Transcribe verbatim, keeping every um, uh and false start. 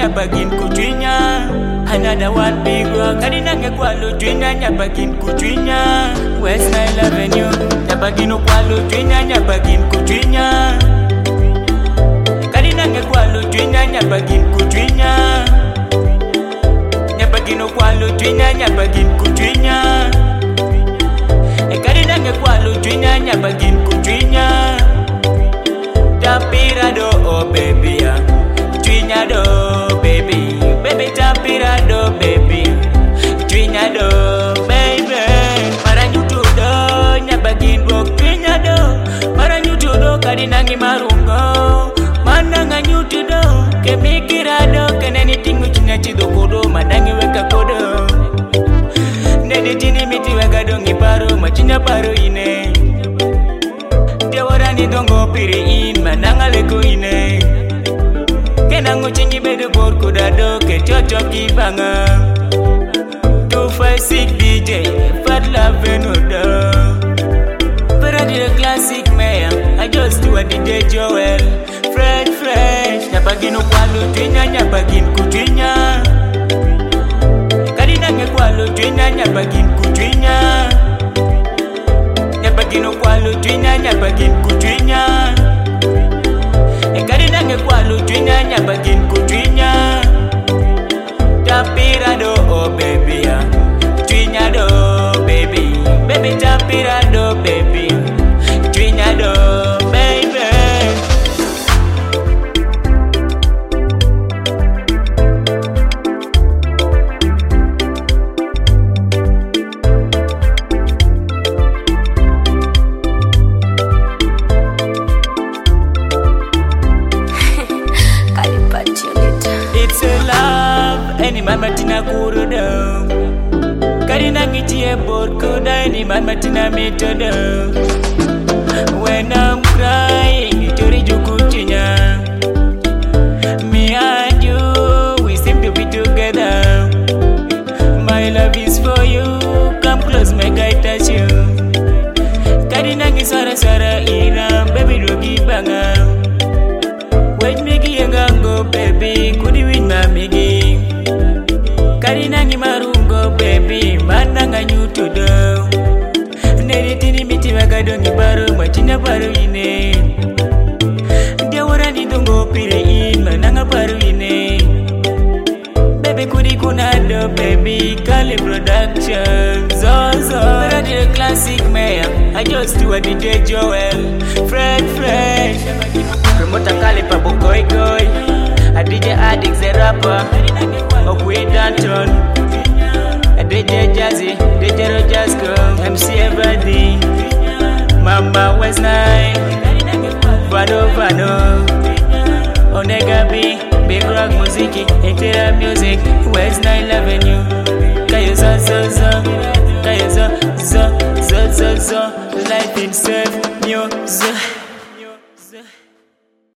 nyabagin kutwinya. Another one big rock, kadina ngekwalo twinya nyabagin kutwinya. West Nile Avenue, nyabagin ukwalo twinya nyabagin kutwinya. Kadina ngekwalo twinya nyabagin kutwinya. Nyabagin ukwalo twinya nyabagin kutwinya. Kadina ngekwalo twinya nyabagin kutwinya. Tapira do oh baby ya, twinya do baby, baby tapira do baby, twinya do baby. Mara nyutu do nyabagin bok twinya do, mara nyutu do kadina ngi marungo, mana nga nyutu do kemikira do keneni tingu chinya chido kodo madangi weka kodo. Nede tini miti weka do ngiparo machinya paro ine. Diawara ni dongo piri in mananga leko ine. Kenango chingi bedo bor kudado ke chocho kibanga. two five six D J Fat Love Venoda. But I did a classic man, I just do a D J Joel. Fresh fresh, nyabagin ukwalo twinya nyabagin kutwinya. Kadina ngekwalo twinya nyabagin kutwinya. Nyabagin ukwalo twinya nyabagin kutwinya. Kadina ngekwalo twinya nyabagin kutwinya. Tapira do oh baby ya, twinya do baby, baby tapira do baby, twinya do baby. It's a love, any man matina kuru do. Kadina ngitie bor kuda, any man matina mito do. When I'm crying, itori jukutinya. Me and you, we seem to be together. My love is for you, come close, make I touch you. Kadina ngisara sara ina, baby dogi banga. Wait migi yengango baby, kudi win mamigi. Kadina ngi marungo baby, mana nga nyutu do. Neri tini miti magado ngi baro, machina baro ine. Diawara ni dongo pire in, mana nga baro ine. Baby kudi kunado baby, Kali Production, Zozo. But I did a classic man, I just do a D J Joel. Fresh fresh, promoter Kali pa boy boy, a D J Addict the rapper, Okwe Danton, a D J Jazzy, D J Rojasco, M C Everything, Mama West Nile, Vano Vano, Onega B, Big Rock Muziki, Ekera Music, West Nile Avenue.